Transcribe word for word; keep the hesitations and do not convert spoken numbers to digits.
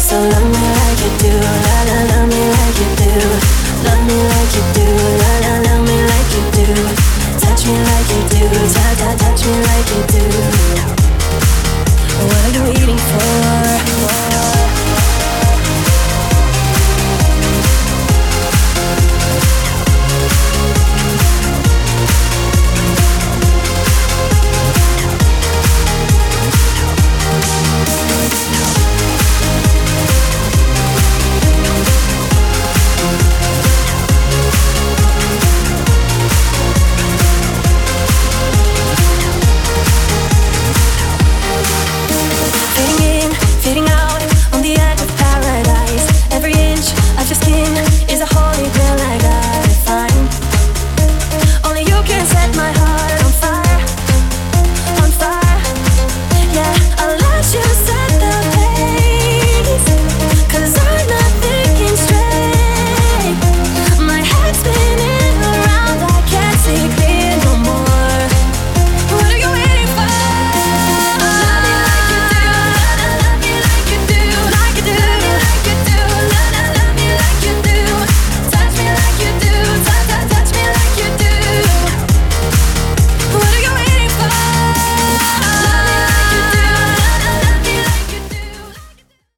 So love me like you do, la la, love me like you do. Love me like you do, la la, love me like you do. Touch me like you do, ta ta, touch me like you do. What are you waiting for?